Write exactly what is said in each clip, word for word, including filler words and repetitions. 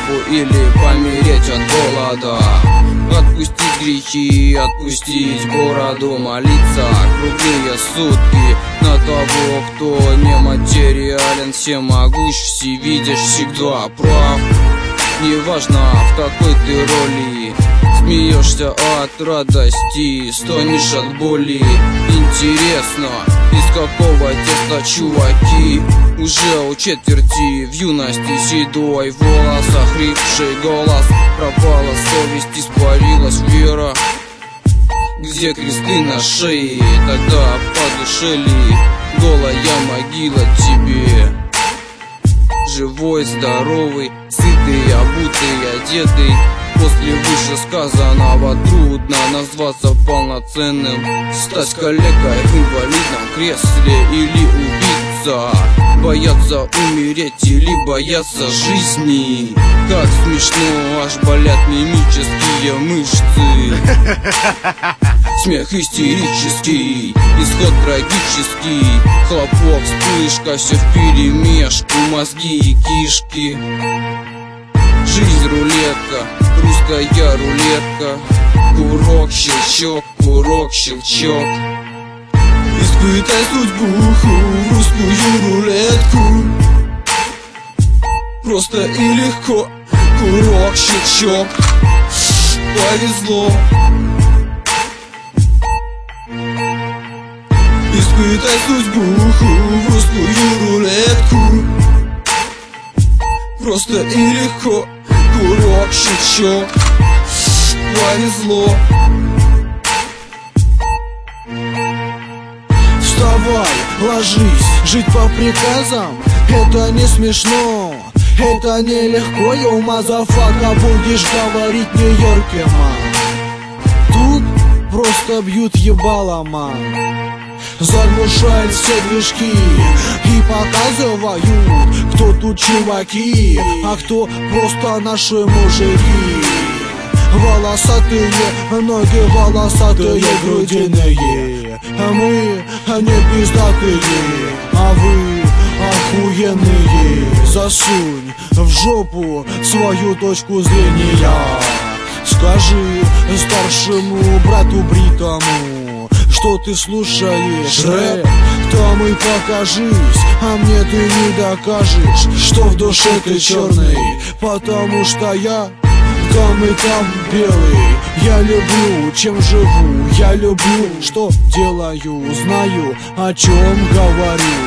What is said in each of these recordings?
жопу или помереть от голода. Отпустить грехи, отпустить бороду, молиться круглые сутки на того, кто нематериален, всемогущ, всевидящ, всегда прав. Неважно, в какой ты роли, смеешься от радости, стонешь от боли. Интересно, из какого теста чуваки? Уже у четверти в юности седой волос, охрипший голос, пропала совесть, испарилась вера. Где кресты на шее, тогда по душе ли голая могила тебе? Живой, здоровый, сытый, обутый, одетый. После вышесказанного трудно назваться полноценным. Стать калекой в инвалидном кресле или убийца, бояться умереть или бояться жизни. Как смешно, аж болят мимические мышцы. Смех истерический, исход трагический. Хлопок, вспышка, все вперемешку, мозги и кишки. Жизнь рулетка, русская рулетка. Курок, щелчок, курок, щелчок. Испытай судьбу в русскую рулетку. Просто и легко. Курок, щелчок. Повезло. Испытай судьбу в русскую рулетку. Просто и легко. Курок, щелчок. Повезло. Вставай, ложись, жить по приказам — это не смешно, это нелегко, йоу, мазафака, будешь говорить нью-йорке, ман. Тут просто бьют ебало, ман. Заглушают все движки и показывают, кто тут чуваки, а кто просто наши мужики. Волосатые ноги, волосатые грудиные, а мы не пиздатые, а вы охуенные. Засунь в жопу свою точку зрения. Скажи старшему брату бритому, что ты слушаешь рэп, там и покажись, а мне ты не докажешь, что в душе ты черный, потому что я там и там белый. Я люблю, чем живу, я люблю, что делаю, знаю, о чем говорю.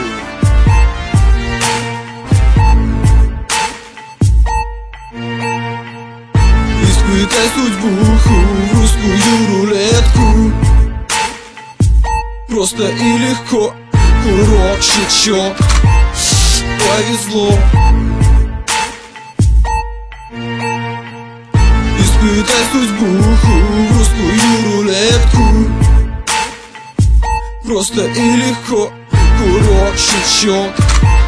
Испытай судьбу в русскую рулетку. Просто и легко. Курок, щелчок. Повезло. Испытай судьбу в русскую рулетку. Просто и легко. Курок, щелчок.